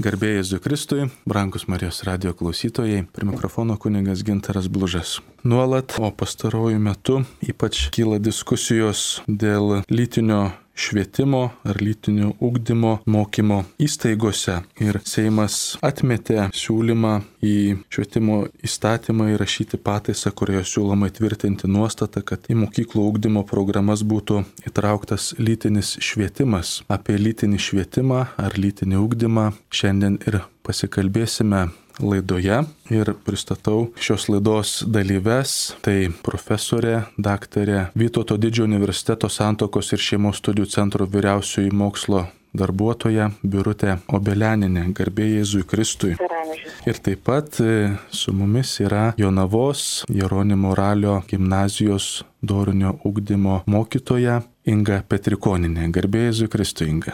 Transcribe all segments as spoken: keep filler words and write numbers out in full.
Garbė Jėzui Kristui, brangus Marijos radijo klausytojai, prie mikrofono kunigas Gintaras Blužas. Nuolat, o pastaruoju metu ypač kyla diskusijos dėl lytinio švietimo ar lytinio ugdymo mokymo įstaigose. Ir Seimas atmetė siūlymą į švietimo įstatymą įrašyti pataisą, kurioje siūloma įtvirtinti nuostatą, kad į mokyklų ugdymo programas būtų įtrauktas lytinis švietimas. Apie lytinį švietimą ar lytinį ugdymą šiandien ir pasikalbėsime laidoje ir pristatau šios laidos dalyves. Tai profesorė, daktarė Vytauto Didžiojo universiteto Santuokos ir šeimos studijų centro vyriausioji mokslo darbuotoja Birutė Obelianinė. Garbė Jėzui Kristui. Ir taip pat su mumis yra Jonavos Jeronimo Ralio gimnazijos dorinio ugdymo mokytoja Inga Petrikoninė. Garbė Jėzui Kristui, Inga.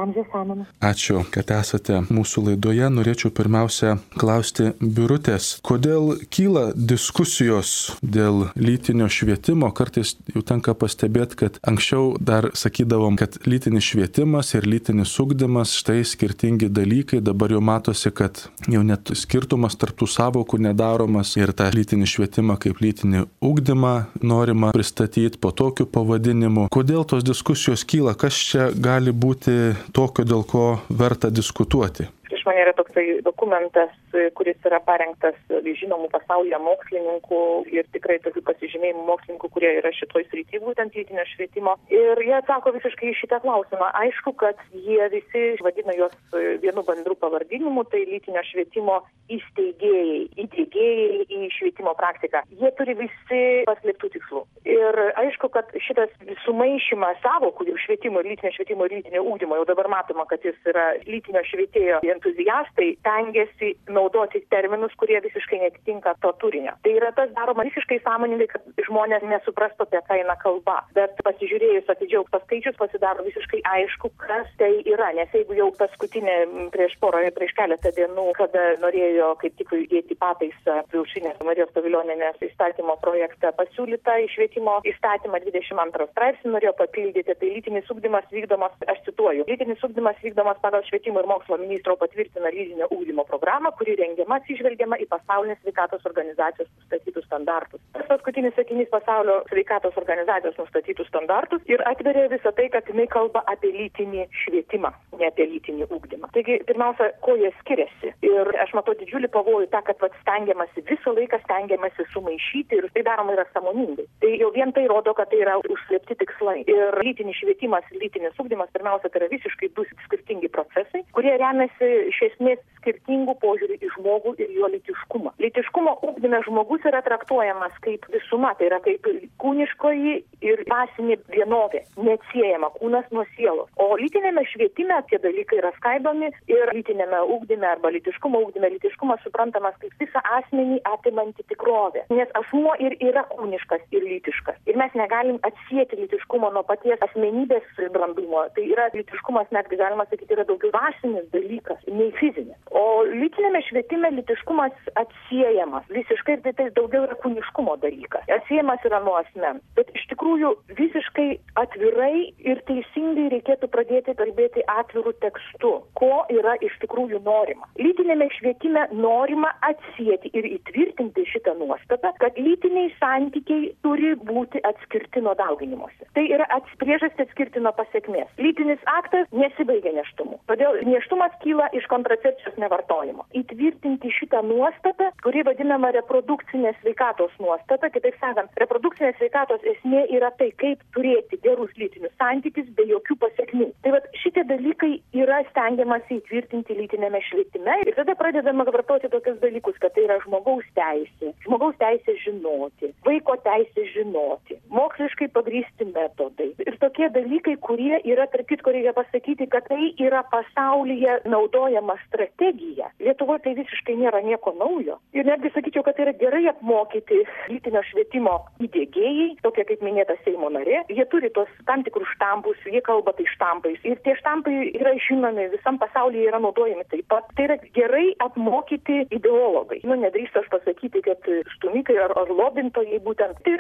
Ačiū, kad esate mūsų laidoje. Norėčiau pirmiausia klausti Birutės, kodėl kyla diskusijos dėl lytinio švietimo. Kartais jau tenka pastebėti, kad anksčiau dar sakydavom, kad lytinis švietimas ir lytinis ugdymas štai skirtingi dalykai. Dabar jau matosi, kad jau net skirtumas tarp tų sąvokų nedaromas ir tą lytinį švietimą kaip lytinį ugdymą norima pristatyti po tokiu pavadinimu. Kodėl tos diskusijos kyla? Kas čia gali būti tokio, dėl ko verta diskutuoti? Prieš mane yra toksai dokumentas, kuris yra parengtas žinomų pasaulyje mokslininkų ir tikrai tokių pasižymėjimų mokslininkų, kurie yra šitoj srity, būtent lytinio švietimo. Ir jie atsako visiškai į šitą klausimą. Aišku, kad jie visi vadina juos vienu bendru pavadinimu, tai lytinio švietimo įsteigėjai, įdiegėjai į švietimo praktiką. Jie turi visi paslėptų tikslų. Ir aišku, kad šitas sumaišymas sąvokų ir švietimo, ir lytinio švietimo, ir lytinio ugdymo, jau dabar matoma, kad jis yra lytinio švietėjo entuziastai, tengiasi naudoti terminus, kurie visiškai netitinka to turinio. Tai yra tas daroma visiškai sąmoningai, kad žmonės nesuprastų, apie ką eina kalba. Bet pasižiūrėjus atidžiau paskaičius, pasidaro visiškai aišku, kas tai yra. Nes jeigu jau paskutinė prieš porą, prieš keletą dienų, kada norėjo kaip tik įdėti pataisą Vilšinės Marijos Pavilionienės įstatymo projektą pasiūlytą į švietimo įstatymą dvidešimt antrą straipsnį, norėjo papildyti, tai lytinis ugdymas vykdomas, aš cituoju, lytinis ugdymas vykdomas pagal švietimo ir mokslo ministro patvirtina lytinio ugdymo programą, kuri rengiama atsižvelgiama į pasaulinės sveikatos organizacijos nustatytus standartus. Tas paskutinis sakinys pasaulio sveikatos organizacijos nustatytus standartus ir atveria visą tai, kad jinai kalba apie lytinį švietimą, ne apie lytinį ugdymą. Taigi, pirmiausia, ko jie skiriasi. Ir aš matau didžiulį pavojų tą, kad vat, stengiamasi visą laiką stengiamasi sumaišyti ir tai daroma yra sąmoningai. Tai jau vien tai rodo, kad tai yra užslėpti tikslai. Ir lytinis švietimas, lytinis ugdymas, pirmiausia, tai yra visiškai du skirtingi procesai, kurie remiasi iš esmės skirtingų požiūrį į žmogų ir jo lytiškumą. Lytiškumo ugdyme žmogus yra traktuojamas kaip visuma, tai yra kaip kūniškoji ir dvasinė vienovė, neatsiejama kūnas nuo sielos. O lytinėme švietime tie dalykai yra skaidomi ir lytinėme ugdyme arba lytiškumo ugdyme lytiškumas suprantamas kaip visą asmenį apimanti tikrovė. Nes asmuo ir yra kūniškas ir lytiškas. Ir mes negalim atsieti lytiškumo nuo paties asmenybės brandumo. Tai yra lytiškumas, netgi galima sakyti, yra daugiau dvasinis dalykas, nei fizinis. O lytinėme švietime lytiškumas atsiejamas. Visiškai tai, tai daugiau yra kūniškumo dalykas. Atsiejamas yra nuo asmens. Bet iš tikrųjų visiškai atvirai ir teisingai reikėtų pradėti kalbėti atvirų tekstu, ko yra iš tikrųjų norima. Lytinėme švietime norima atsieti ir įtvirtinti šitą nuostatą, kad lytiniai santykiai turi būti atskirti nuo dauginimosi. Tai yra priežastį atskirti nuo pasiekmės. Lytinis aktas nesibaigia nėštumu. Todėl nėštumas kyla iš kontracepcijos nevartojimo. Įtvirtinti šitą nuostatą, kuri vadinama reprodukcinės sveikatos nuostata, kitaip sakant, reprodukcinės sveikatos esmė yra tai, kaip turėti gerus lytinius santykius be jokių pasiekmių. Tai vat šitie dalykai yra stengiamasi įtvirtinti lytinėme švietime ir tada pradedama vartoti tokius dalykus, kad tai yra žmogaus teisė, žmogaus teisė žinoti, vaiko teisė žinoti, moksliškai pagrįsti metodai. Ir tokie dalykai, kurie yra, tarp kitko reikia pasakyti, kad tai yra pasaulyje naudojama strategija. Lietuvoje tai visiškai nėra nieko naujo. Ir netgi sakyčiau, kad tai yra gerai apmokyti lytinio švietimo įdiegėjai, tokie kaip minėta Seimo narė. Jie turi tos tam tikrus štampus, jie kalba tai štampais. Ir tie štampai yra žinomi, visam pasaulyje yra naudojami taip pat. Tai yra gerai apmokyti ideologai. Nu, nedrįstu aš pasakyti, kad stumikai ar, ar lobintojai būtent. Tai yra tiesiog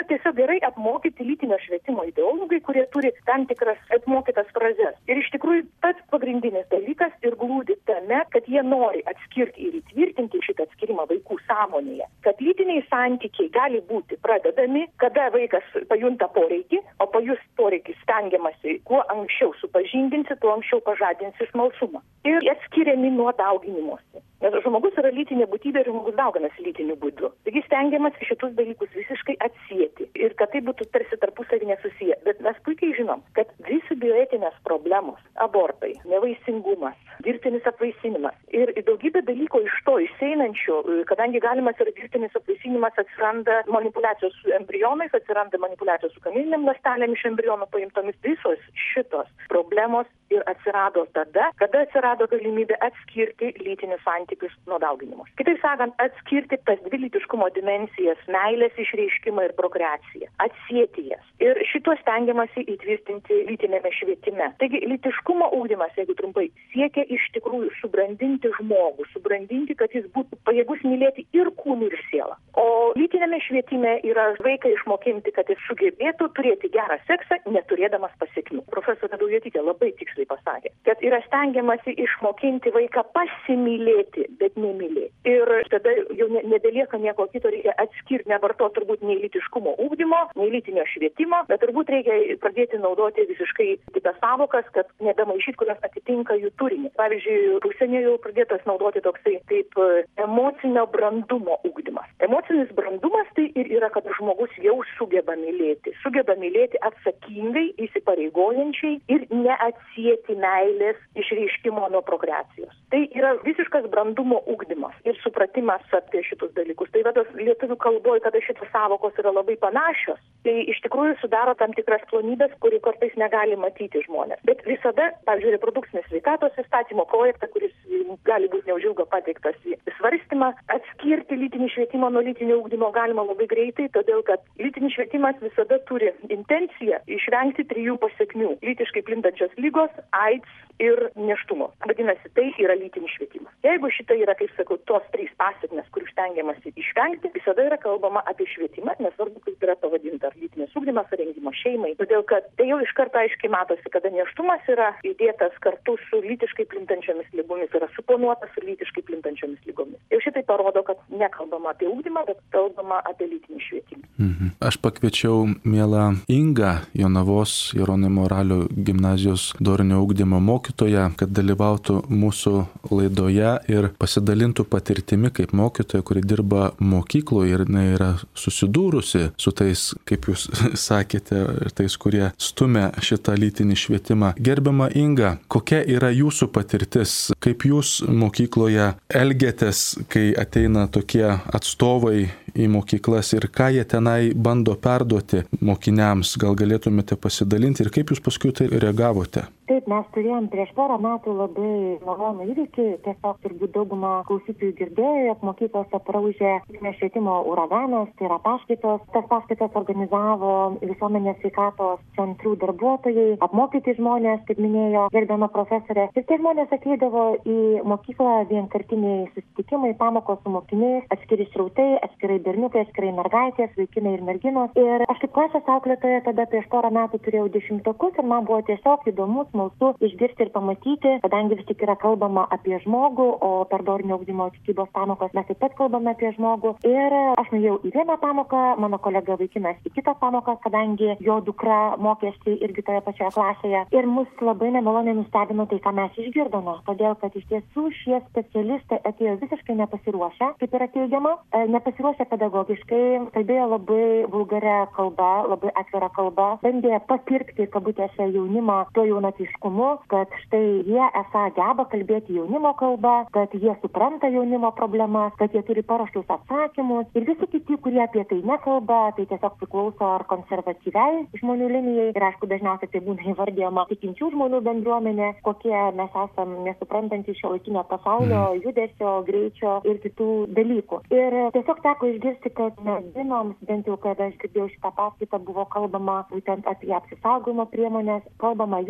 gerai apmokyti lytinio švietimo ideologai, kurie turi tam tikras apmokytas frazes. Ir iš tikrųjų pats pagrindinis dalykas ir glūdi tame, kad jie nori atskirti ir įtvirtinti šitą atskirimą vaikų sąmonėje. Kad lytiniai santykiai gali būti pradedami, kada vaikas pajunta poreikį, o pajus poreikį stengiamasi kuo anksčiau supažindinsi, tuo anksčiau pažadinsi smalsumą. Ir atskiriami nuo dauginimosi. Nes žmogus yra lytinė būtybė ir žmogus dauginasi lytiniu būdu. Taigi stengiamasi šitus dalykus visiškai atsieti ir kad tai būtų tarsi tarpusavy nesusiję. Bet mes puikiai žinom, kad visi bioetinės problemos, abortai, nevaisingumas, dirbtinis apvaisinimas ir daugybė dalykų iš to išeinančių, kadangi galimas yra dirbtinis apvaisinimas, atsiranda manipuliacijos su embrionais, atsiranda manipuliacijos su kamieninėm ląstelėm iš embrionų paimtomis, visos šitos problemos ir atsirado tada, kada atsirado galimybė atskirti lytinius santykius nuo dauginimos. Kitaip sakant, atskirti tas dvi lytiškumo dimensijas, meilės išreiškimą ir prokreaciją, atsieti jas. Ir šito stengiamasi įtvirtinti lytinėme švietime. Taigi, lytiškumo ugdymas, jeigu trumpai, siekia iš tikrųjų subrandinti žmogų, subrandinti, kad jis būtų pajėgus mylėti ir kūnų, ir sielą. O lytinėme švietime yra vaiką išmokinti, kad jis sugebėtų turėti gerą seksą, neturėdamas pasekmių. Profesorė Daujotytė labai tiksliai pasakė, kad yra stengiamasi išmokinti vaiką pasimylėti, bet nemylėti. Ir tada jau ne, nebelieka nieko kito, reikia atskirti, nevartoti turbūt nei lytiškumo ugdymo, nei lytinio švietimo, bet turbūt reikia pradėti naudoti visiškai kitas savokas, kad nebemaišyti, kurios atitinka jų turinį. Pavyzdžiui, užsienyje jau pradėtas naudoti toksai kaip emocinio brandumo ugdymas. Emocinis brandumas tai ir yra, kad žmogus jau sugeba mylėti, sugeba mylėti atsakingai, įsipareigojančiai ir neatsieti meilės išreiškimo nuo prokreacijos. Tai yra visiškas brandumo ugdymas ir supratimas apie šitus dalykus. Tai vados lietuvių kalboje, kada šitos savokos yra labai panašios, tai iš tikrųjų sudaro tam tikras plonybės, kurį kartais negali matyti žmonės. Bet visada, pavyzdžiui, reprodukcinės sveikatos įstatymo projektą, kuris gali būti neužilgo pateiktas į svarstymą, atskirti lytinį švietimą nuo lytinio ugdymo galima labai greitai, todėl kad lytinis švietimas visada turi intenciją išvengti trijų pasekmių – lytiškai plintančios lygos, AIDS ir nėštumo. Vadinasi, tai yra lytinis švietimas. Jeigu šita yra, kaip sakau, tos trys pasekmės, kurių stengiamasi išvengti, visada yra kalbama apie švietimą, nesvarbu, kaip yra pavadinta, ar lytinis ugdymas, ar rengimo šeimai. Todėl, kad tai jau iš karto aiškiai matosi, kada nėštumas yra įdėtas kartu su lytiškai plintančiomis lygomis, yra suponuotas su lytiškai plintančiomis lygomis. Jau šitai parodo, kad nekalbama apie ugdymą, bet kalbama apie lytinį švietimą. Mhm. Aš pakviečiau mielą Ingą, Jonavos Jeronimo Ralio gimnazijos dorinio ugdymo mokytoją, kad dalyvautų mūsų laidoje ir pasidalintų patirtimi kaip mokytoja, kuri dirba mokykloje ir jinai yra susidūrusi su tais, kaip jūs sakėte, tais, kurie stumia šitą lytinį švietimą. Gerbiama Inga, kokia yra jūsų patirtis, kaip jūs mokykloje elgiatės, kai ateina tokie atstovai į mokyklas ir ką jie tenai bando perduoti mokiniams, gal galėtumėte pasidalinti ir kaip jūs paskui tai reagavote? Taip, mes turėjom prieš porą metų labai malonų įvykį, tiesiog turbūt daugumą klausytojų girdėjo, jog mokyklose praūžė švietimo uraganas, tai yra paskaitos. Tas paskaitas organizavo visuomenės sveikatos centrų darbuotojai, apmokyti žmonės, kaip minėjo gerbiama profesorė. Ir tie žmonės ateidavo į mokyklą vienkartiniai susitikimai, pamokos su mokiniais, atskiri srautai, atskirai berniukai, atskirai mergaitės, vaikinai ir merginos. Ir aš kaip klasės auklėtoja tada prieš porą metų turėjau dešimtokus ir man buvo tiesiog įdomus, smalsu išgirsti ir pamatyti, kadangi vis tik yra kalbama apie žmogų, o per dorinio ugdymo tikybos pamokas mes taip pat kalbame apie žmogų. Ir aš nuėjau į vieną pamoką, mano kolega vaikinas į kitą pamoką, kadangi jo dukra mokėsi irgi toje pačioje klasėje. Ir mus labai nemaloniai nustebino tai, ką mes išgirdome. Todėl, kad iš tiesų šie specialistai atėjo visiškai nepasiruošę, kaip yra teigiama, nepasiruošę pedagogiškai, kalbėjo labai vulgaria kalba, labai atvira kalba, bandė papirkti kabutėse jaunimą tuo jaunatviškumu, kad štai jie esą geba kalbėti jaunimo kalbą, kad jie supranta jaunimo problemas, kad jie turi paruoštus atsakymus ir visi kiti, kurie apie tai nekalba, tai tiesiog priklauso ar konservatyviai žmonių linijai ir aišku dažniausiai tai būna įvardyjama tikinčių žmonių bendruomenė, kokie mes esam nesuprantantys šiuolaikinio pasaulio, judesio, greičio ir kitų dalykų. Ir tiesiog teko išgirsti, kad merginoms, bent jau kada aš girdėjau šitą paskaitą, buvo kalbama būtent apie apsisaugojimo priemonės, kalbama jau apie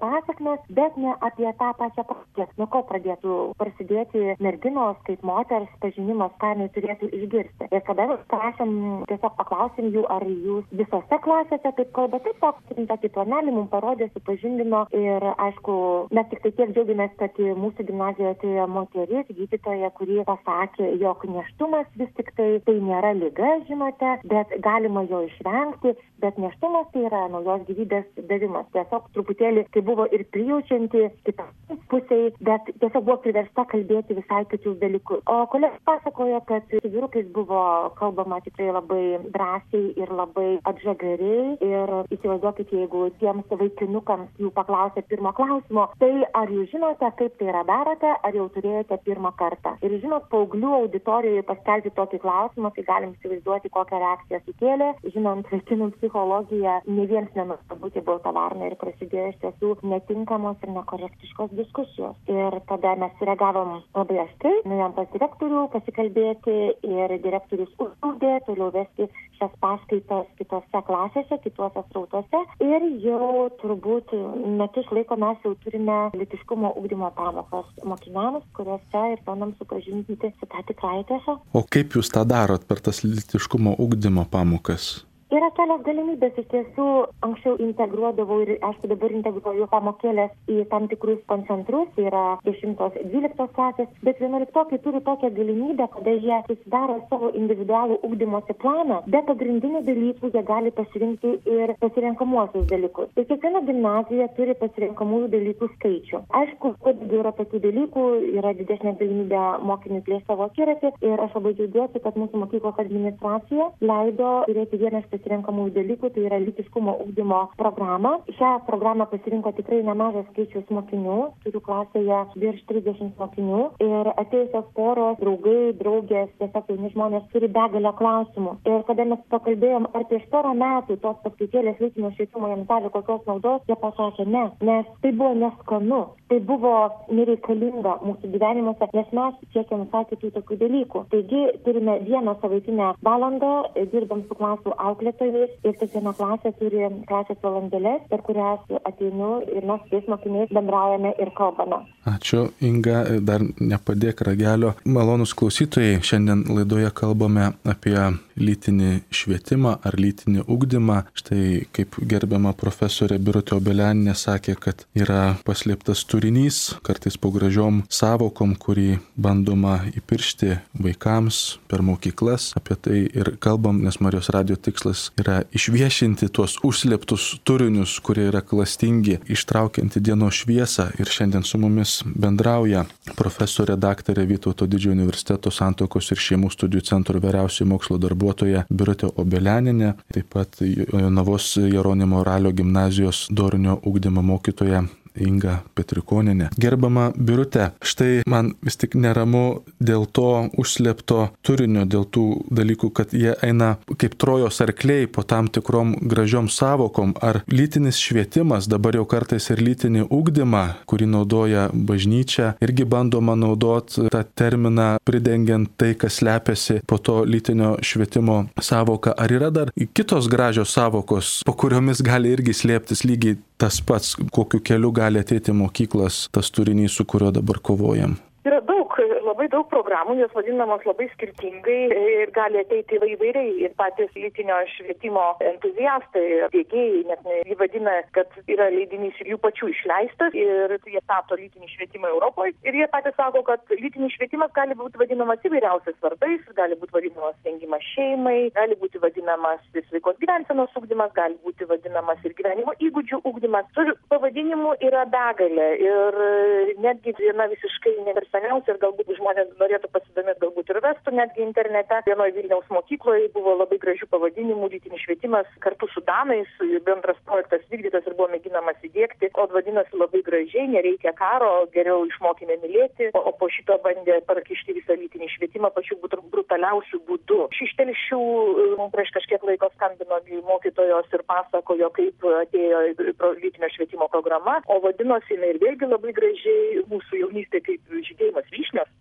pasekmes, bet ne apie tą pačią pradžią. Nuo ko pradėtų prasidėti merginos kaip moters pažinimas, ką jinai turėtų išgirsti. Ir kada prašėm, tiesiog paklausėm jų, ar jūs visose klasėse taip kalba, taip pat tokį planelį mums parodė, supažindino ir aišku, mes tik tai tiek džiaugiamės, kad mūsų gimnazijoje atėjo moteris, gydytoja, kuri pasakė, jog nėštumas vis tik tai, tai nėra liga, žinote, bet galima jo išvengti, bet nėštumas tai yra naujos gyvybės davimas. Tiesiog truputėlį tai buvo ir prijaučianti kitai pusiai, bet tiesiog buvo priversta kalbėti visai kitus dalykus. O kolegos pasakojo, kad su vyrukais buvo kalbama tikrai labai drąsiai ir labai atžagariai. Ir įsivaizduokit, jeigu tiems vaikinukams jų paklausė pirmo klausimo, tai ar jūs žinote, kaip tai yra darote, ar jau turėjote pirmą kartą. Ir žinot, paauglių auditorijoje paskelbti tokį klausimą, tai galim įsivaizduoti, kokią reakciją sukėlė. Žinant vaikinų psichologiją, ne vienas nenorėjo būti balta varna ir prasidėjo iš tiesų netinkamos ir nekorektiškos diskusijos. Ir tada mes sureagavom labai aštrai, nuėjom pas direktorių pasikalbėti ir direktorius uždraudė toliau vesti šias paskaitas kitose klasėse, kitose srautuose. Ir jau turbūt metus laiko mes jau turime lytiškumo ugdymo pamokas mokiniams, kuriuose ir bandom supažindinti su tą tikrąją tiesą. O kaip jūs tą darot per tas lytiškumo ugdymo pamokas? Yra kelios galimybės, iš tiesų anksčiau integruodavau ir aišku dabar integruoju pamokėlės į tam tikrus koncentrus, tai yra dešimtos dvyliktos klasės, bet vienuoliktokai turi tokią galimybę, kada jie susidaro savo individualų ugdymosi planą, be pagrindinių dalykų jie gali pasirinkti ir pasirenkamuosius dalykus. Tai kiekviena gimnazija turi pasirenkamųjų dalykų skaičių. Aišku, kuo daugiau yra tokių dalykų, yra didesnė galimybė mokiniui plėsti savo akiratį ir aš labai džiaugiuosi, kad mūsų mokyklos administracija leido turėti vieną pasirenkamųjų dalykų, tai yra lytiškumo ugdymo programą. Šią programą pasirinko tikrai nemažas skaičius mokinių, turiu klasėje virš trisdešimt mokinių ir atėjusios poros, draugai, draugės, tiesiog jauni žmonės turi begalę klausimų. Ir kada mes pakalbėjom, ar prieš porą metų tos paskaitėlės lytinio švietimo jiems davė kokios naudos, jie pasakė ne, nes tai buvo neskanu, tai buvo nereikalinga mūsų gyvenimuose, nes mes siekiam visai kitų tokių dalykų. Taigi turime vieną savaitinę valandą, dirbam su klasių auklėtojais ir kiekviena klasė turi klasės valandėlės, per kurias ateinu ir mes tais mokiniais bendraujame ir kalbame. Ačiū, Inga, dar nepadėk ragelio. Malonūs klausytojai, šiandien laidoje kalbame apie lytinį švietimą ar lytinį ugdymą. Štai kaip gerbiama profesorė Birutė Obelianinė sakė, kad yra paslėptas turinys, kartais po gražiom savokom, kurį bandoma įpiršti vaikams per mokyklas. Apie tai ir kalbam, nes Marijos radijo tikslas yra išviešinti tuos užslėptus turinius, kurie yra klastingi, ištraukianti dienos šviesą. Ir šiandien su mumis bendrauja profesorė daktarė Vytauto Didžiojo universiteto Santuokos ir šeimų studijų centro vyriausioji mokslo darbuotoja Birutė Obelianinė, taip pat Jonavos Jeronimo Ralio gimnazijos dorinio ugdymo mokytoja Inga Petrikonienė. Gerbama Birutė, štai man vis tik neramu dėl to užslėpto turinio, dėl tų dalykų, kad jie eina kaip Trojos arkliai po tam tikrom gražiom savokom. Ar lytinis švietimas, dabar jau kartais ir lytinį ugdymą, kurį naudoja bažnyčia, irgi bandoma naudoti tą terminą, pridengiant tai, kas slepiasi po to lytinio švietimo savoką. Ar yra dar kitos gražios savokos, po kuriomis gali irgi slėptis lygiai tas pats, kokiu keliu gali ateiti mokyklas, tas turinys, su kuriuo dabar kovojam? Yra daug, labai daug programų, jos vadinamos labai skirtingai ir gali ateiti įvairiai. Ir patys lytinio švietimo entuziastai, diegėjai, net jį vadina, kad yra leidinys ir jų pačių išleistas ir jie stato lytinį švietimą Europoje. Ir jie patys sako, kad lytinis švietimas gali būti vadinamas įvairiausiais vardais, gali būti vadinamas rengimas šeimai, gali būti vadinamas sveikos gyvensenos ugdymas, gali būti vadinamas ir gyvenimo įgūdžių ugdymas. Turiu pavadinimų yra begalė ir netgi viena visiškai neversiškai seniausia ir galbūt žmonės norėtų pasidomėti, galbūt ir vestų netgi internete. Vienoje Vilniaus mokykloje buvo labai gražių pavadinimų lytinis švietimas kartu su danais, bendras projektas vykdytas ir buvo mėginamas įdiegti, o vadinasi labai gražiai, nereikia karo, geriau išmokime mylėti, o, o po šito bandė prakišti visą lytinį švietimą pačiu brutaliausiu būdu. Iš telšių prieš kažkiek laiko skambino mokytojos ir pasakojo, kaip atėjo lytinio švietimo programa, o vadinosi jinai ir vėlgi labai gražiai mūsų jaunystė kaip žydėjimas vyšnios, tai yra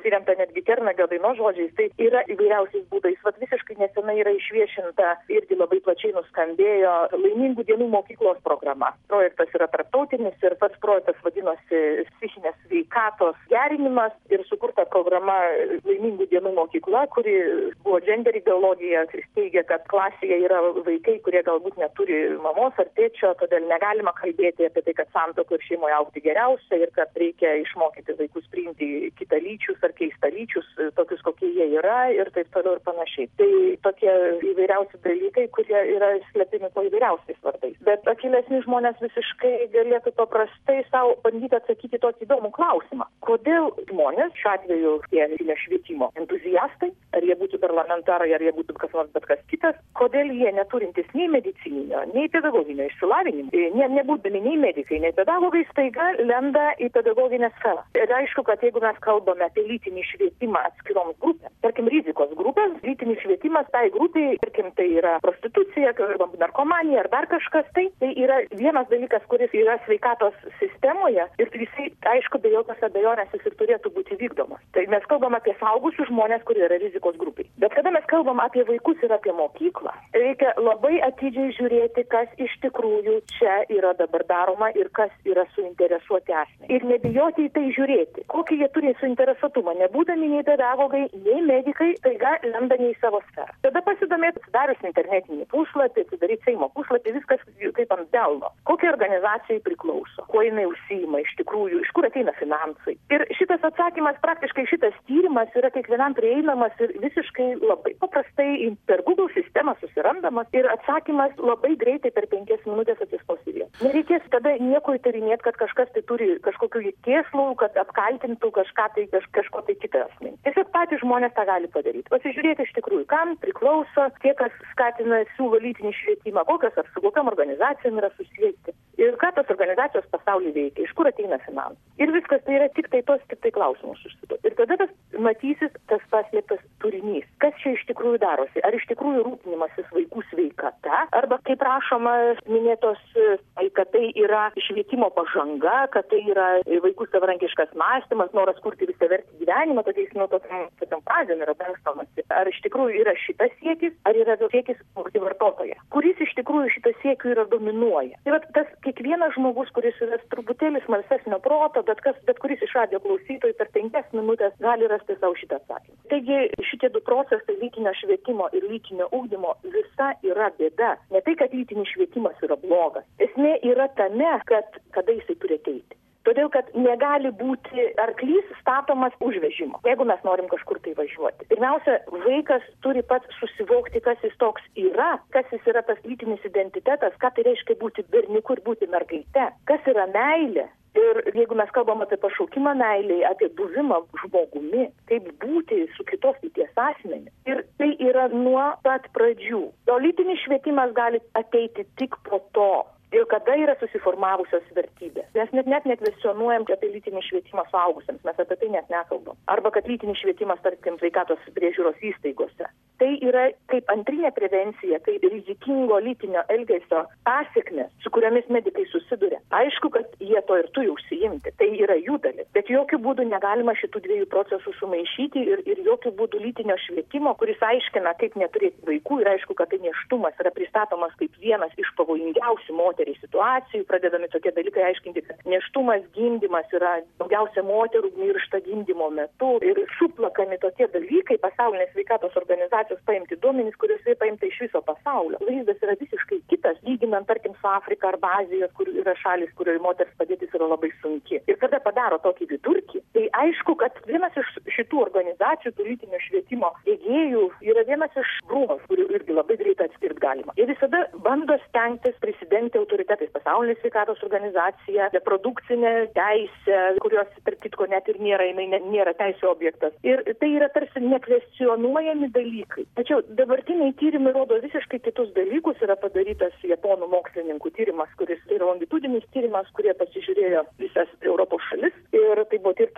pasiremta netgi Kernagio dainos žodžiais, tai yra įvairiausiais būdais. Vat visiškai nesenai yra išviešinta, irgi labai plačiai nuskambėjo Laimingų dienų mokyklos programa. Projektas yra tarptautinis ir pats projektas vadinosi psichinės sveikatos gerinimas ir sukurta programa Laimingų dienų mokykla, kuri buvo gender ideologija, kuris teigia, kad klasėje yra vaikai, kurie galbūt neturi mamos ar tėčio, todėl negalima kalbėti apie tai, kad santuokoje ir šeimoje augti geriausia ir kad reikia išmokyti vaikus priimti kitalyčius ar keistalyčius, tokius kokie jie yra ir taip toliau ir panašiai. Tai tokie įvairiausi dalykai, kurie yra slepiami po įvairiausiais vardais. Bet akylesni žmonės visiškai galėtų paprastai savo bandyti atsakyti tokį įdomų klausimą. Kodėl žmonės, šiuo atveju tie švietimo entuziastai, ar jie būtų parlamentarai, ar jie būtų kas nors bet kas kitas, kodėl jie neturintys nei medicininio, nei pedagoginio išsilavinimo, ne, nebūdami nei medikai, nei pedagogai, staiga lenda į pedagoginę sferą. Ir aišku, kad jeigu mes kalbame apie lytinį švietimą atskiroms grupėms, tarkim rizikos grupės, lytinis švietimas tai grupiai, tarkim tai yra prostitucija, narkomanija ar dar kažkas, tai, tai yra vienas dalykas, kuris yra sveikatos sistemoje ir jisai, aišku, be jokios abejonės jis ir turėtų būti vykdomas. Tai mes kalbam apie saugusius žmonės, kurie yra rizikos grupiai. Bet kada mes kalbam apie vaikus ir apie mokyklą, reikia labai atidžiai žiūrėti, kas iš tikrųjų čia yra dabar daroma ir kas yra suinteresuoti asmenys. Ir nebijoti į tai žiūrėti. Kokį jie turi suinteresuotumą, nebūdami nei pedagogai, nei medikai, taiga lenda ne į savo sferą. Tada pasidomėti, atsidarius internetinį puslapį, atsidaryti Seimo puslapį, viskas kaip ant delno. Kokiai organizacijai priklauso, kuo jinai užsiima iš tikrųjų, iš kur ateina finansai. Ir šitas atsakymas, praktiškai šitas tyrimas yra kiekvienam prieinamas ir visiškai labai paprastai per Google sistemą susirandamas ir atsakymas labai greitai per penkias minutės atsistos į vietą. Nereikės tada nieko įtarinėti, kad kažkas tai turi kažkokių kėslų, kad apkaltintų kažką tai kaž, kažko tai kitą asmenį. Tiesiog patys žmonės tą gali padaryti. Pasižiūrėti iš tikrųjų, kam priklauso, kiek kas skatina siūlo lytinį švietimą, kokios ar su kokiam organizacijom yra susijęti. Ir ką tos organizacijos pasaulyje veikia, iš kur ateina finansai. Ir viskas tai yra tik tai tos, tik tai klausimus užsiduoti. Ir tada tas matysis tas paslėptas turinys. Kas čia iš tikrųjų darosi? Ar iš tikrųjų rūpinimasis vaikų sveikata? Arba, kaip rašoma, minėtos, kad tai yra švietimo pažanga, kad tai yra vaikų savarankiškas mąstymas, noras kurti visavertį gyvenimą, tokiais, nu, tokiam, tokiam frazėm yra dangstomasi. Ar iš tikrųjų yra šitas siekis, ar yra siekis būti vartotoje? Kuris iš tikrųjų šitas siekių yra dominuoja? Tai vat tas kiekvienas žmogus, kuris yra truputėlį smalsesnio proto, bet, kas, bet kuris iš radijo klausytojų per penkias minutės gali rasti savo šitą atsakymą. Taigi šitie du procesai lytinio švietimo ir lytinio ugdymo visa yra bėda. Ne tai, kad lytinis švietimas yra blogas. Esmė yra tame, kad kada jisai turi ateiti. Todėl, kad negali būti arklys statomas už vežimo, jeigu mes norim kažkur tai važiuoti. Pirmiausia, vaikas turi pats susivokti, kas jis toks yra, kas jis yra tas lytinis identitetas, ką tai reiškia būti berniuku ir būti mergaite, kas yra meilė. Ir jeigu mes kalbam apie pašaukimą meilei, apie buvimą žmogumi, kaip būti su kitos lyties asmeniu. Ir tai yra nuo pat pradžių. O lytinis švietimas gali ateiti tik po to. Ir kada yra susiformavusios vertybės. Mes net net nekvestionuojam apie lytinį švietimą suaugusiems, mes apie tai net nekalbam. Arba kad lytinis švietimas, tarkim, sveikatos priežiūros įstaigose. Tai yra kaip antrinė prevencija, kaip rizikingo lytinio elgesio pasekmės, su kuriomis medikai susiduria. Aišku, kad jie to ir turi užsiimti, tai yra jų dalis. Bet jokių būdų negalima šitų dviejų procesų sumaišyti ir, ir jokių būdų lytinio švietimo, kuris aiškina, kaip neturėti vaikų ir aišku, kad tai nėštumas yra pristatomas kaip vienas iš pavojingiausių moteriai situacijų, pradedami tokie dalykai aiškinti, kad nėštumas, gimdymas yra daugiausia moterų miršta gimdymo metu ir suplakami tokie dalykai pasaulinės sveikatos organizacijos paimti duomenys, kuriuose paimta iš viso pasaulio. Vaizdas yra visiškai kitas, lyginant, tarkim, su Afrika arba Azijos, kur yra šalis, kurioje moters padėtis yra labai sunki. Ir kada padaro tokį vidurkį, tai aišku, kad vienas iš šitų organizacijų, tų lytinio švietimo diegėjų, yra vienas iš bruožų, kurių irgi labai greitai atskirti galima. Jie visada bando stengtis prisidengti autoritetais. Pasaulinė sveikatos organizacija, reprodukcinė teisė, kurios, tarp kitko, net ir nėra, jinai nėra teisė objektas. Ir tai yra tarsi nekvestionuojami dalykai. Tačiau dabartiniai tyrimai rodo visiškai kitus dalykus. Yra padarytas japonų mokslininkų tyrimas, kuris yra longitudinis tyrimas, kurie pasižiūrėjo visas Europos šalis. Ir tai buvo tirta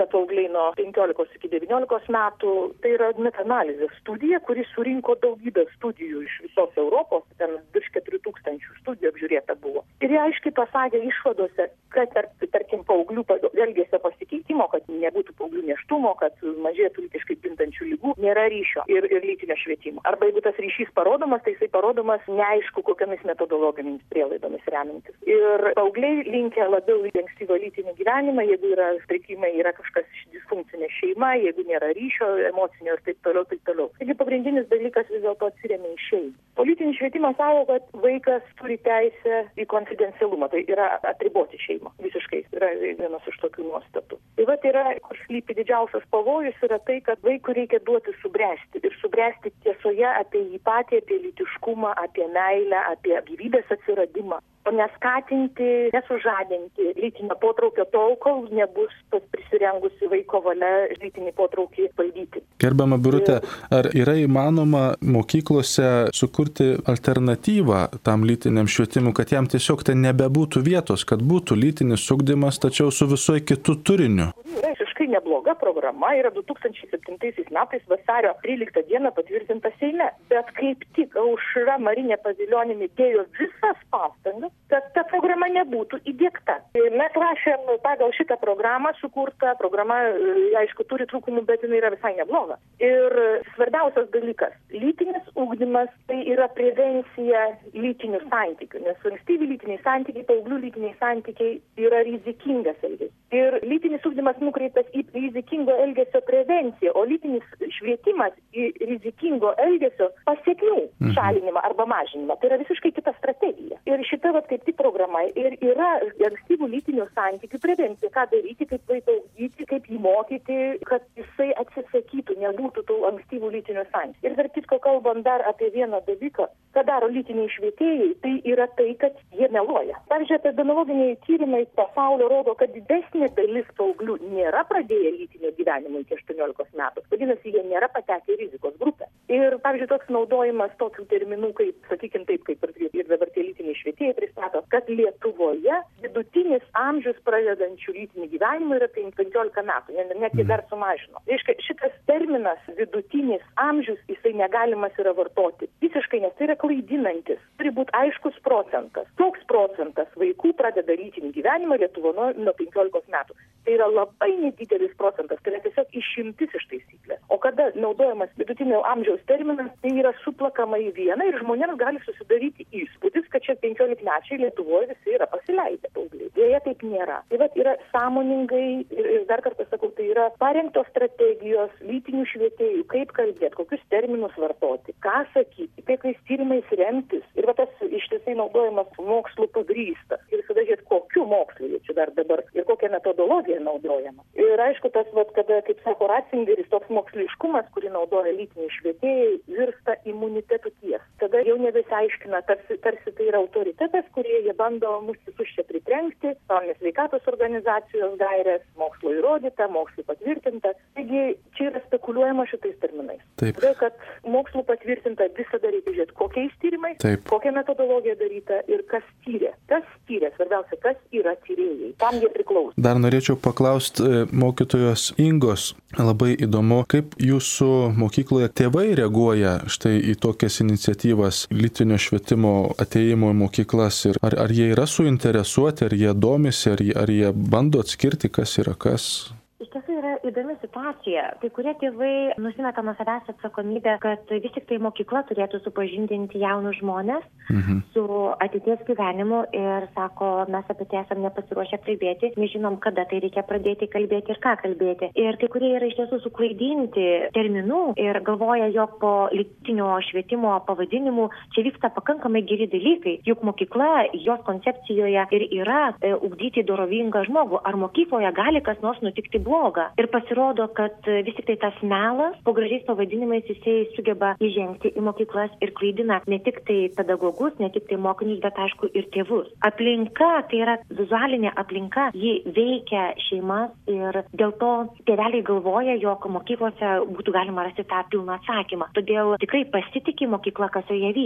paaugliai nuo penkiolikos iki devyniolikos metų. Tai yra metaanalizės studija, kuri surinko daugybę studijų iš visos Europos, ten virš keturių tūkstančių studijų apžiūrėta buvo. Ir jie aiškiai pasakė išvadose, kad tarp, tarkim, paauglių elgesio pasikeitimo, kad nebūtų paauglių nėštumo, kad mažėtų lytiškai plintančių ligų, nėra ryšio ir, ir lytinio švietimo. Arba jeigu tas ryšys parodomas, tai jisai parodomas neaišku, kokiamis metodologijomis prielaidomis remintis. Ir paaugliai linkę labiau į ankstyvą lytinį gyvenimą, jeigu yra sutrikimai, yra kažkas disfunkcinė šeima, jeigu nėra ryšio emocinio ir taip toliau, taip toliau. Taigi pagrindinis dalykas vis dėlto atsiremia į šeimą. Politinis švietimas savo, kad vaikas turi teisę į konfidencialumą, tai yra atriboti šeimą. Visiškai yra vienas iš tokių nuostatų. Tai vat yra, kur slypi didžiausias pavojus, yra tai, kad vaikui reikia duoti subręsti ir subręsti tiesoje apie jį patį, apie lytiškumą, apie meilę, apie gyvybės atsiradimą. O neskatinti, nesužadinti lytinio potraukio tol, kol nebus prisirengusi vaiko valia lytinį potraukį valdyti. Gerbiama Birute, ar yra įmanoma mokyklose sukurti alternatyvą tam lytiniam švietimui, kad jam tiesiog ten nebebūtų vietos, kad būtų lytinis ugdymas, tačiau su visoj kitų turiniu? Yra visiškai nebloga programa, yra du tūkstančiai septintaisiais metais vasario tryliktą dieną patvirtinta Seime, bet kaip tik Aušra Marinė Pavilionienė dėjo visas pastangas, kad ta programa nebūtų įdiegta. Mes rašėm pagal šitą programą sukurtą, programa, aišku, turi trūkumų, bet jinai yra visai nebloga. Ir svarbiausias dalykas, lytinis ugdymas tai yra prevencija lytinių santykių, nes ankstyvi lytiniai santykiai, paauglių lytiniai santykiai yra rizikingas elgesys. Ir lytinis ugdymas nukreiptas į rizikingo elgesio prevenciją, o lytinis švietimas į rizikingo elgesio pasiekmių šalinimą arba mažinimą. Tai yra visiškai kita strategija. Ir šita vat kaip tik programa ir yra ankstyvų lytinių santykių prevencija, ką daryti, kaip vaiką ugdyti, kaip jį mokyti, kad jisai atsisakytų, nebūtų tų ankstyvų lytinių santykių. Ir dar kitko kalbant dar apie vieną dalyką, ką daro lytiniai švietėjai, tai yra tai, kad jie meluoja. Pavyzdžiui, epidemiologiniai tyrimai pasaulio rodo, kad didesnė dalis paauglių nėra pradėję lytinio gyvenimo iki aštuoniolikos metų. Vadinasi, jie nėra patekę į rizikos grupę. Ir, pavyzdžiui, toks naudojimas tokių terminų, kaip, sakykim taip, kaip ir, ir dabar tie lytiniai švietėjai pristato, kad Lietuvoje vidutinis amžius pradedančių lytinį gyvenimą yra penkiolika metų, net jie dar sumažino. Reiškia, šitas terminas vidutinis amžius, jisai negalimas yra vartoti. Visiškai, nes tai yra klaidinantis. Turi būti aiškus procentas. Toks procentas vaikų pradeda lytinį gyvenimą Lietuvoje nuo, nuo penkiolikos metų. Tai yra labai nedidelis procentas, tai yra tiesiog išimtis iš taisyklės. O kada naudojamas vidutinio amžiaus terminas, tai yra suplakama į vieną ir žmonėms gali susidaryti įspūdis, kad čia penkiolikmečiai Lietuvoje visi yra pasileidę paaugliai. Deja, taip nėra. Tai vat yra sąmoningai, ir dar kartą sakau, tai yra parengtos strategijos lytinių švietėjų, kaip kalbėti, kokius terminus vartoti, ką sakyti, kokiais tyrimais remtis. Ir va tas ištisai naudojamas mokslu pagrįstas. Ir visada žiūrėt, kokiu mokslu jie čia dar dabar ir kokia metodologija naudojama. Ir aišku, tas, vat, kada, kaip sako Ratzingeris, toks moksliškumas, kurį naudoja lytiniai švietėjai, virsta imunitetų ties. Tada jau nebesiaiškina, tarsi, tarsi tai yra autoritetas, kurie jie bando mus visus čia pritrenkti, Pasaulinės sveikatos organizacijos gairės, mokslo įrodyta, mokslo patvirtinta. Taigi čia yra spekuliuojama šitais terminais. Taip. Todėl, kad mokslo patvirtinta visada reikia žiūrėti, kokiais tyrimais, Taip. kokia metodologija daryta ir kas tyrė. Kas tyrė, svarbiausia, kas yra tyrėjai, kam jie priklauso. Dar norėčiau paklausti mokytojos Ingos. Labai įdomu, kaip jūsų mokykloje tėvai reaguoja štai į tokias iniciatyvas lytinio švietimo atėjimo į mokyklas ir ar, ar jie yra suinteresuoti, ar jie domisi, ar, ar jie bando atskirti, kas yra kas? Iš tiesų yra įdomi situacija. Kai kurie tėvai nusimeta nuo savęs atsakomybę, kad vis tik tai mokykla turėtų supažindinti jaunus žmonės mhm. su ateities gyvenimu ir sako, mes apie tai esam nepasiruošę kalbėti, nežinom, kada tai reikia pradėti kalbėti ir ką kalbėti. Ir kai kurie yra iš tiesų suklaidinti terminų ir galvoja, jog po lytinio švietimo pavadinimų čia vyksta pakankamai geri dalykai. Juk mokykla, jos koncepcijoje ir yra e, ugdyti dorovingą žmogų. Ar mokykloje gali kas nors nutikti bloga? Ir pasirodo, kad vis tik tai tas melas, po gražiais pavadinimais jisai sugeba įžengti į mokyklas ir klaidina ne tik tai pedagogus, ne tik tai mokinius, bet aišku ir tėvus. Aplinka, tai yra vizualinė aplinka, ji veikia šeimas ir dėl to tėveliai galvoja, jog mokyklose būtų galima rasti tą pilną atsakymą. Todėl tikrai pasitiki mokykla, kas joje vyksta.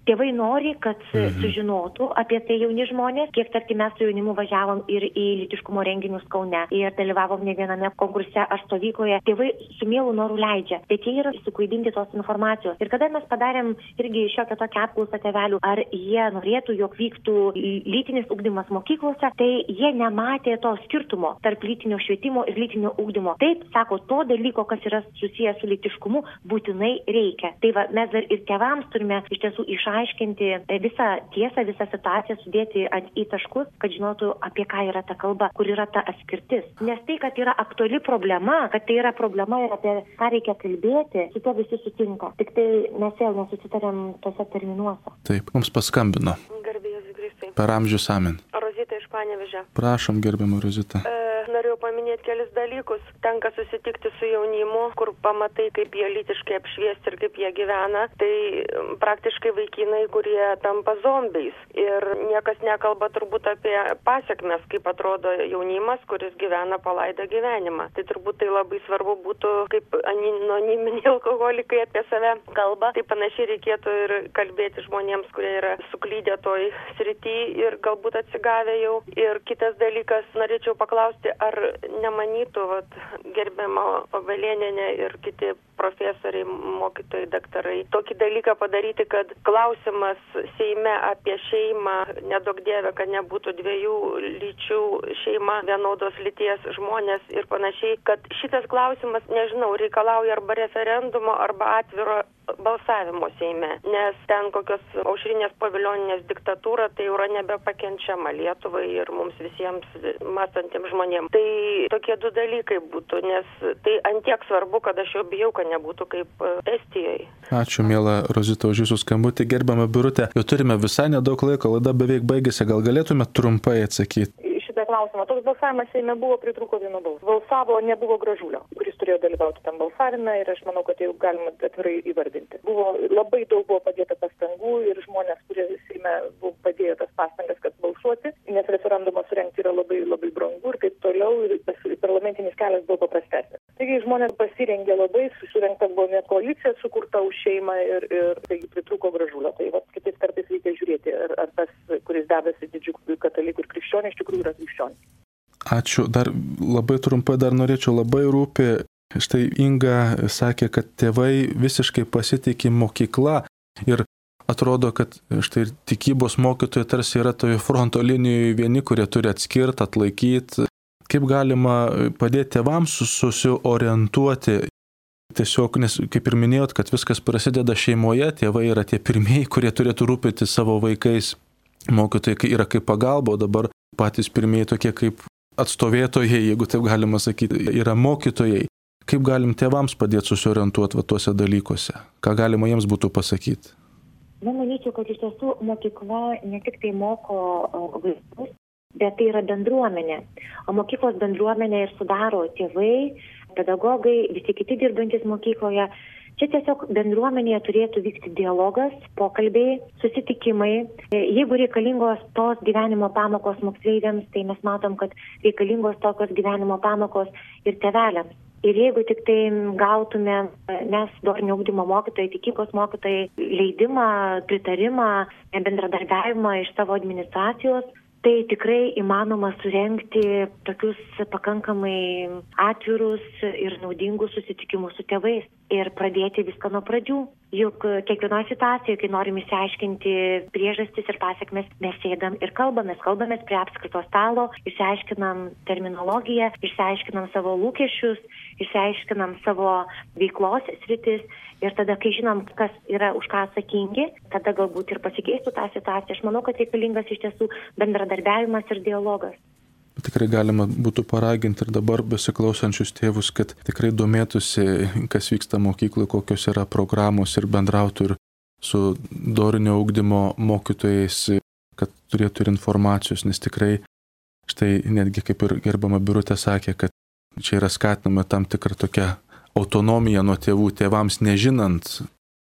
Tėvai nori, kad sužinotų apie tai jauni žmonės, kiek tarkim mes su jaunimu važiavom ir į lytiškumo renginius Kaune ir dalyvavom ne viename konkurse ar stovykloje. Tėvai su mielu noru leidžia, bet jie yra suklaidinti tos informacijos. Ir kada mes padarėm irgi šiokią tokią apklausą tėvelių, ar jie norėtų, jog vyktų lytinis ugdymas mokyklose, tai jie nematė to skirtumo tarp lytinio švietimo ir lytinio ugdymo. Taip, sako, to dalyko, kas yra susijęs su lytiškumu, būtinai reikia. Tai va, mes dar ir tėvams turime iš tiesų išaiškinti visą tiesą, visą situaciją, sudėti ant į taškus, kad žinotų, apie ką yra ta kalba, kur yra ta atskirtis. Nes tai, kad yra aktuali problema, kad tai yra problema ir apie ką reikia kalbėti, su to visi sutinka. Tik tai mes vėl nesusitarėm tose terminuose. Taip, mums paskambino. Garbėjus Kristai. Per amžius amen. Rozita iš Panevėžio. Prašom, gerbiama Rozita. E, norėjau paminėti kelis dalykus. Tenka susitikti su jaunimu, kur pamatai, kaip jie lytiškai apšviesti ir kaip jie gyvena. Tai praktiškai vaikinai, kurie tampa zombiais. Ir niekas nekalba turbūt apie pasiekmes, kaip atrodo jaunimas, kuris gyvena palaidą gyvenimą. Tai turbūt tai labai svarbu būtų, kaip anoniminiai alkoholikai apie save kalba. Tai panašiai reikėtų ir kalbėti žmonėms, kurie yra suklydę toj srity ir galbūt atsigavę jau. Ir kitas dalykas, norėčiau paklausti, ar nemanytų vat, gerbiama Obelėnienė ir kiti profesoriai, mokytojai, daktarai, tokį dalyką padaryti, kad klausimas Seime apie šeimą, nedaug dievė, kad nebūtų dviejų lyčių šeima, vienodos lyties žmonės ir panašiai, kad šitas klausimas, nežinau, reikalauja arba referendumo, arba atviro balsavimo Seime, nes ten kokios Aušrinės Pavilioninės diktatūra, tai yra nebepakenčiama Lietuvai ir mums visiems mąstantiems žmonėms. Tai tokie du dalykai būtų, nes tai antiek svarbu, kad aš jau bijau, kad nebūtų kaip Estijoje. Ačiū, miela Rozita, už jūsų skambutį. Gerbiama Birutė, jau turime visai nedaug laiko, laida beveik baigėsi, gal galėtume trumpai atsakyti? Šitą klausimą. Toks balsavimas Seime buvo, pritrūko vieno balso. Balsavo nebuvo Gražulio, kuris turėjo dalyvauti tam balsavime ir aš manau, kad jau galima atvirai įvardinti. Buvo labai daug buvo padėta pastangų ir žmonės, kurie Seime buvo padėjo tas pastangas, kad balsuoti, nes referendumą surengti yra labai labai brangu ir taip toliau ir parlamentinis kelias buvo paprastesnis. Taigi žmonės pasirengė labai, surengta buvo net koalicija sukurta už šeimą ir, ir taigi pritrūko Gražulio. Tai va, kitais kartais reikia žiūrėti, ar, ar tas, kuris dedasi didžiųjų katalikų ir krikščionių, iš tikrųjų yra krikščionis. Ačiū. Dar labai trumpai dar norėčiau, labai rūpi. Štai Inga sakė, kad tėvai visiškai pasitikė mokykla ir atrodo, kad štai tikybos mokytojai tarsi yra toje fronto linijoje vieni, kurie turi atskirti, atlaikyti. Kaip galima padėti tėvams susiorientuoti? Tiesiog, nes kaip ir minėjot, kad viskas prasideda šeimoje, tėvai yra tie pirmieji, kurie turėtų rūpėti savo vaikais. Mokytojai yra kaip pagalba, o dabar patys pirmieji tokie kaip atstovėtojai, jeigu taip galima sakyti, yra mokytojai. Kaip galim tėvams padėti susiorientuoti va tuose dalykuose? Ką galima jiems būtų pasakyti? Na, manyčiau, kad iš tiesų mokykla ne tik tai moko vaikus, bet tai yra bendruomenė. O mokyklos bendruomenė ir sudaro tėvai, pedagogai, visi kiti dirbantis mokykloje. Čia tiesiog bendruomenėje turėtų vykti dialogas, pokalbiai, susitikimai. Jeigu reikalingos tos gyvenimo pamokos moksleiviams, tai mes matom, kad reikalingos tokios gyvenimo pamokos ir tėveliams. Ir jeigu tik tai gautume mes dorinio ugdymo mokytojai, tikybos mokytojai leidimą, pritarimą, bendradarbiavimą iš savo administracijos, tai tikrai įmanoma surengti tokius pakankamai atvirus ir naudingus susitikimus su tėvais ir pradėti viską nuo pradžių. Juk kiekvienoje situacijoje, kai norim išsiaiškinti priežastis ir pasiekmes, mes sėdam ir kalbamės, kalbamės prie apskrito stalo, išsiaiškinam terminologiją, išsiaiškinam savo lūkesčius, išsiaiškinam savo veiklos sritis ir tada, kai žinom, kas yra už ką atsakingi, tada galbūt ir pasikeistų tą situaciją. Aš manau, kad reikalingas iš tiesų bendradarbiavimas ir dialogas. Tikrai galima būtų paraginti ir dabar besiklausančius tėvus, kad tikrai domėtųsi, kas vyksta mokykloje, kokios yra programos ir bendrautų ir su dorinio ugdymo mokytojais, kad turėtų ir informacijos, nes tikrai štai netgi kaip ir gerbama Birutė sakė, kad čia yra skatinama tam tikra tokia autonomija nuo tėvų, tėvams nežinant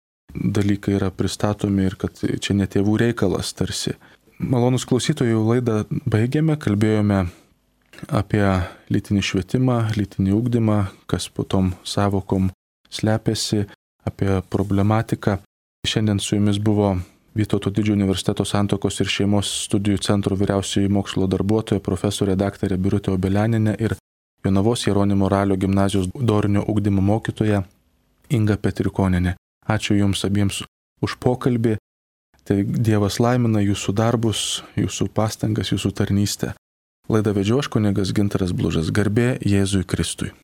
dalykai yra pristatomi ir kad čia ne tėvų reikalas tarsi. Malonus klausytojų, laidą baigėme, kalbėjome apie lytinį švietimą, lytinį ugdymą, kas po tom savokom slepiasi, apie problematiką. Šiandien su jumis buvo Vytauto Didžiojo universiteto Santuokos ir šeimos studijų centro vyriausioji mokslo darbuotoja profesorė daktarė Birutė Obelianinė ir Jonavos Jeronimo Ralio gimnazijos dorinio ugdymo mokytoja Inga Petrikonienė. Ačiū Jums abiems už pokalbį. Tai Dievas laimina Jūsų darbus, Jūsų pastangas, Jūsų tarnystę. Laidą vedžiau aš kunigas Gintaras Blužas. Garbė Jėzui Kristui.